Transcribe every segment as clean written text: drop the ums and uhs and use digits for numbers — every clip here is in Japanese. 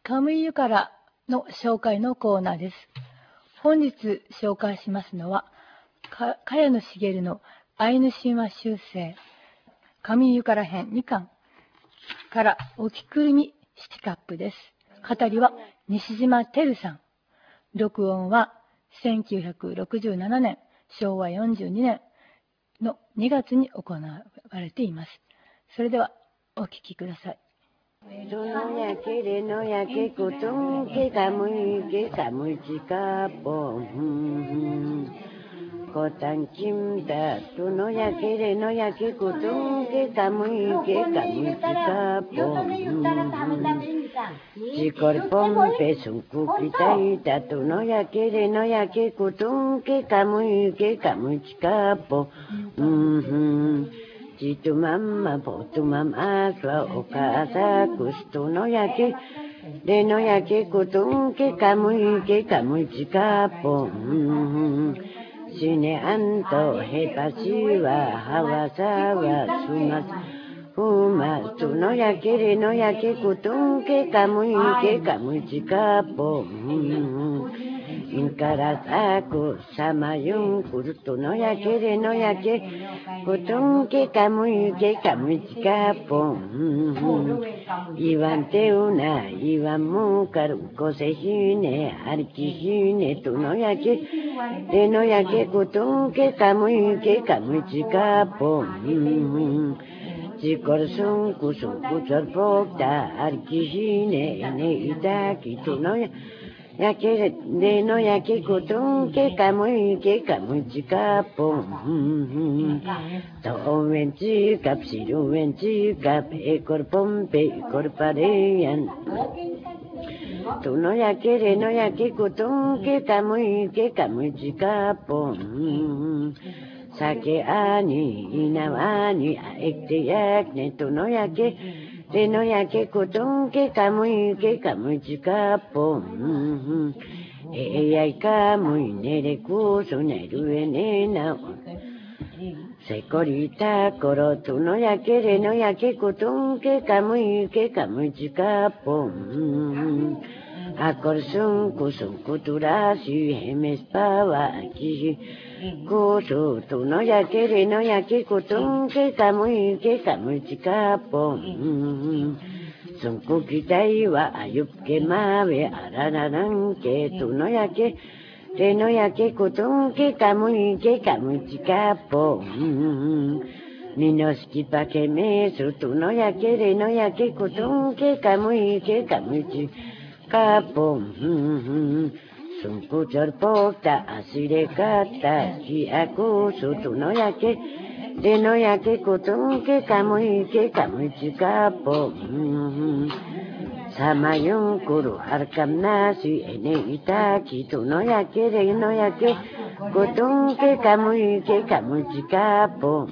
カムイユからの紹介のコーナーです。本日紹介しますのは、茅野茂のアイヌ神話修正、カムイユから編2巻からおきくるみ七カップです。語りは西島照さん。録音は1967年、昭和42年の2月に行われています。それではお聞きください。 どのやけれのやけことんけかむいけかむちかぽんこたんきんだどのやけれのやけことんけかむいけかむちかぽんじこるぽんぺすんくきたいだどのやけれのやけことんけかむいけかむちかぽんJitu mama potu mama swa oka asa kusto no yake de no yake kutung ke kamu chikapo sine anto hepachi wa hawasa wa sumas Uma tu no yake de no yake kutung ke kamu chikapo Inkarataku samayun kuruto no yake de no yake kutung ke kamu chikapo Iwan teuna iwan mukaru kosehine arikihine tu no yake de no yake kutung ke kamu chikapo Jikorsun kusun pokta arikihine ene itaki tu no yake de no yake kutung ke kamu chikapo to owen chikap siru wen chikap ekor pompe ekor pareyan tu no yake de no yake kutung ke kamu chikapo sake ani inawani ekte yakne tu no yake de no yake kutung ke kamu chikapo Eyai kamu nere kusu neru enena Sekorita koro tu no yake de no yake kutung ke kamu chikapo Akorsun kusun kuturasi hemespawa kishi Kusu tu no yake de no yake kutung ke kamu chikapo Sunku kitai wa ayup ke mawe aranaran ke tu no yake de no yake kutung ke kamu chikapo Ninoski pa ke mesu tu no yake de no yake kutung ke kamu chikapo Sunku chorpokta asire kata ki akusu tu no yake de no yake kutung ke kamu chikapo Samayun kuru harkam nasi ene itaki tu no yake de no yake kutung ke kamu chikapo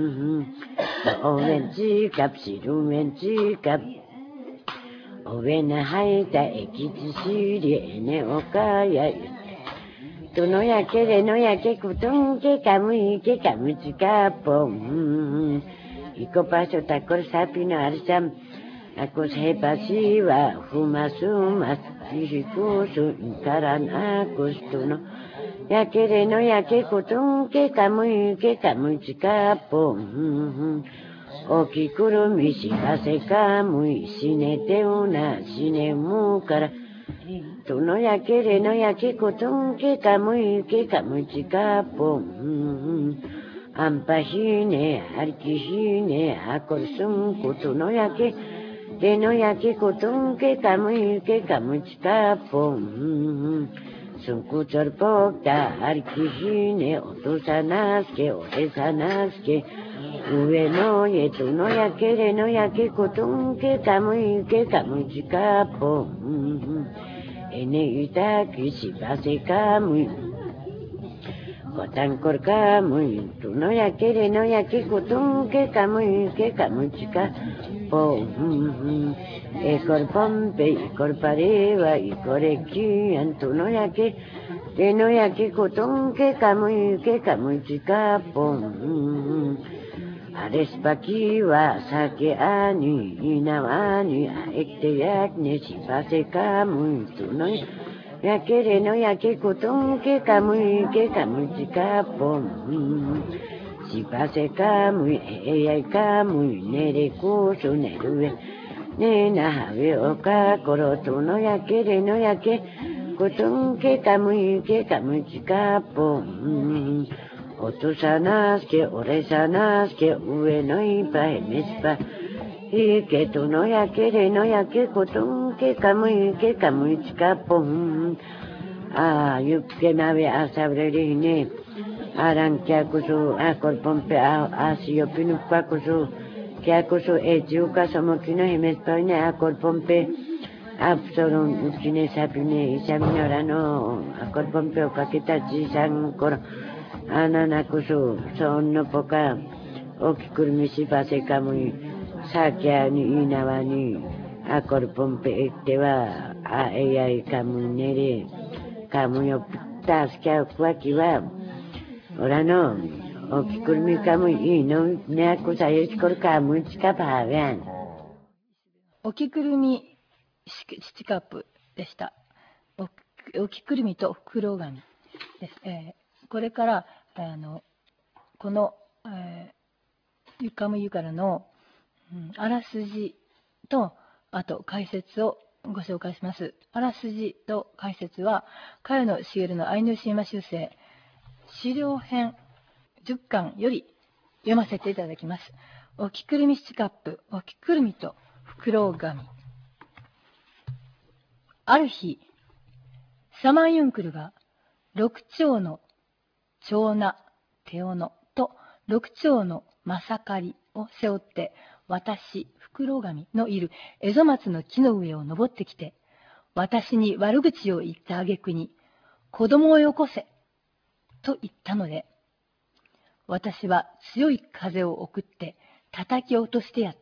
Owen chikap siru wen chikap Owen haita ekichi shiri ene okaya Tu no yake de no yake kutung ke kamu chikapo Iko paso takor sapi no arsam Akos hepasi wa humasumas Ishikusu inkaran akos tu no Yake de no yake kutung ke kamu chikapo Okikuru mishi hase kamu Sinete una sine mukara Tu no yake de no yake kutung ke kamu chikapo Ampahine arkihine akorsun kutu no yake de no yake kutung ke kamu chikapo Sunku chorpokta arkihine otusanaske oresanaske Uwe no ye tu no yake de no yake kutung ke kamu chikapo Ene itaki shibase kamu Kotankor kamu tu no yake de no yake kutung ke kamu chikapo Ekor pompe ekor pareva ekor ekian tu no yake de no yake kutung ke kamu chikapo アレスパキは酒あにいなわにあえてやねしばせかむいとのやけれのやけことんけかむいけかむちかぽんしばせかむいえやいかむいねれこそねるえねなはべおかころとのやけれのやけことんけかむいけかむちかぽんおとさなすけおれさなすけ上のいっぱいめすぱいけとのやけれのやけことんけかむいけかむいちかぽんあゆっけなべあさぶれりねあらんきゃこそあこるぽんぺあしよぴぬっぱこそきゃこそえちゅうかそもきのひめすぱいねあこるぽんぺアプソロンうちねさびねいさみのらのあこるぽんぺをかけたちいさんころあななこそそんのぽかおきくるみしばせかむいさきゃにいなわにあこるぽんぺえってはあえやいかむねれかむよぴったすきゃくわきはおらのおきくるみかむいいのねあこさよしこるかむいちかぱはべんおきくるみ七カップでした。おきくるみとフクロウガミです。これからこの、ゆかむゆからの、あらすじとあと解説をご紹介します。あらすじと解説は茅野茂のアイヌ神話修正資料編10巻より読ませていただきます。おきくるみ七カップ、おきくるみとフクロウガミ。ある日、サマンユンクルが六丁の長男テオノと六丁のマサカリを背負って私、フクロウガミのいるエゾマツの木の上を登ってきて、私に悪口を言った挙句に、子供をよこせと言ったので、私は強い風を送って叩き落としてやった。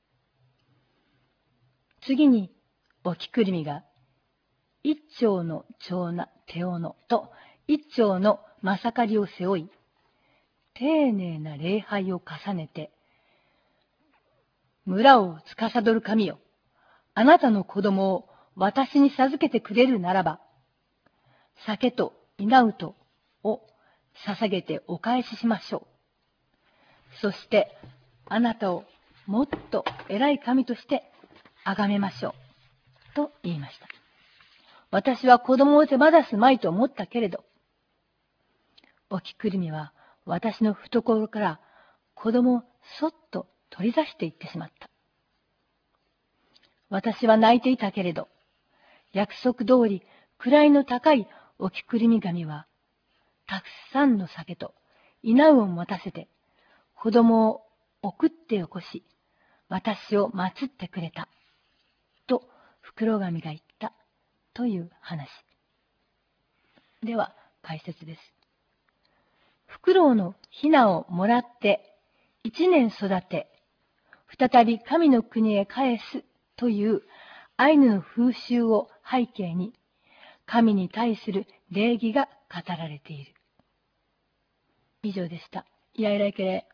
次に、おきくるみが、一丁の長男テオノと一丁のマサカリを背負い、丁寧な礼拝を重ねて、村を司る神よ、あなたの子供を私に授けてくれるならば、酒と稲うとを捧げてお返ししましょう。そして、あなたをもっと偉い神として崇めましょう。と言いました。私は子供を手放すまいと思ったけれど、おきくるみは私の懐から子供をそっと取り出していってしまった。私は泣いていたけれど、約束通り位の高いおきくるみ神は、たくさんの酒と稲を持たせて、子供を送ってよこし、私を祀ってくれた。と、フクロウガミが言った。という話。では、解説です。フクロウのヒナをもらって、1年育て、再び神の国へ返すというアイヌの風習を背景に、神に対する礼儀が語られている。以上でした。イライライケレ。